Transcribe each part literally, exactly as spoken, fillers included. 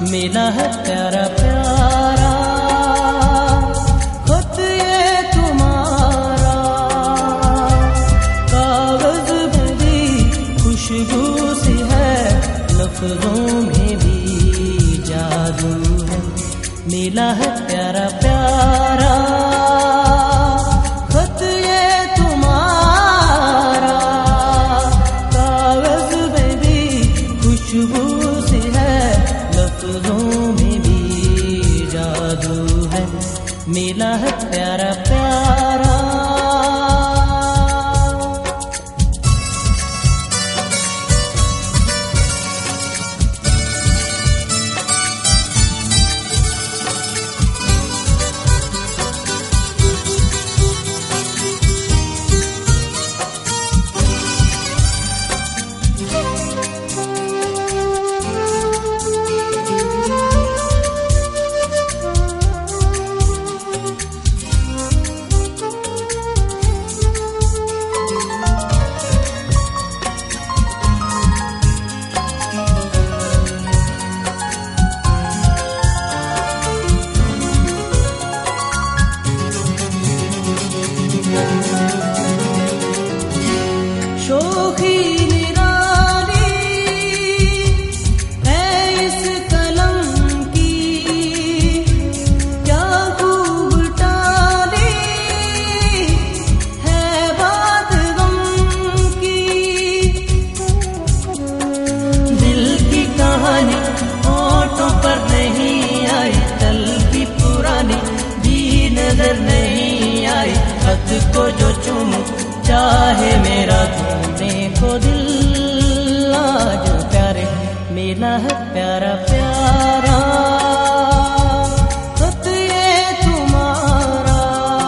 मिला है प्यारा प्यारा खत ये तुम्हारा, कागज में भी खुशबू सी है, लफ्जों में भी जादू है। मिला है प्यारा प्यारा खत ये तुम्हारा, कागज में भी खुशबू सी है, लफ्जों में भी जादू है। मिला है प्यारा प्यारा। शोखी निराली है इस कलम की, क्या खूब टाली है बात गम की। दिल की कहानी होठों पर नहीं आई, कल की पुरानी भी नजर नहीं आई। खत को जो चूमूं चाहे मेरा तुमने को दिल, आज प्यारे मिला है प्यारा प्यारा खत ये तुम्हारा,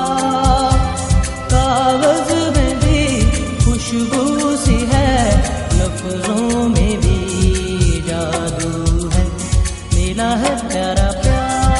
कागज में भी खुशबू सी है, लफ्जों में भी जादू है। मिला है प्यारा प्यारा।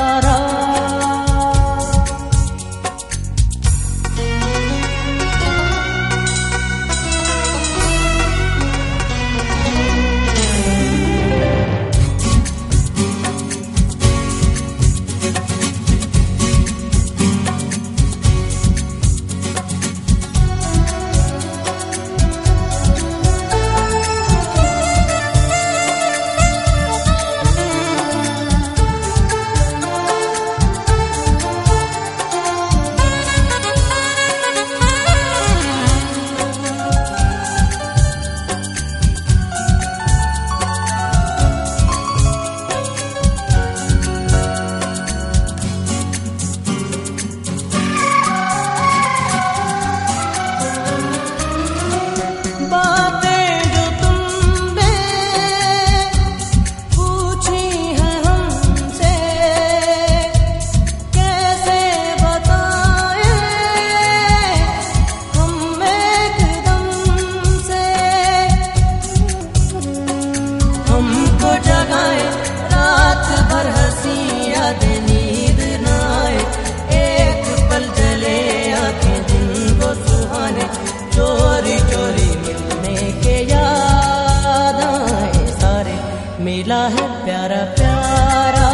नींद न आए, एक पल जले आंखें जिनको सुहाने, चोरी चोरी मिलने के याद आए सारे। मिला है प्यारा प्यारा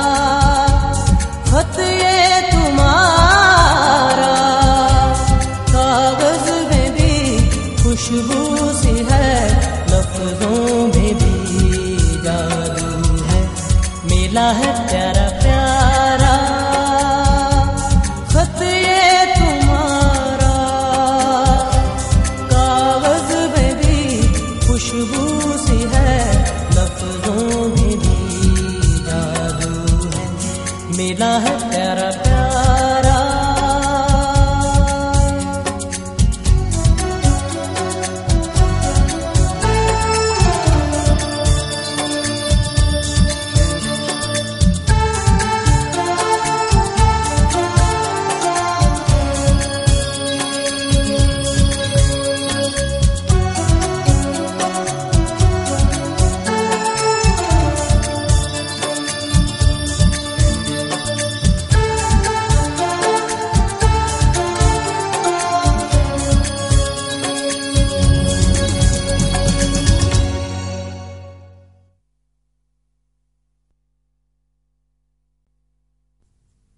खत ये तुम्हारा, कागज में भी खुशबू सी है, लफ्जों में भी जादू है। मिला है प्यारा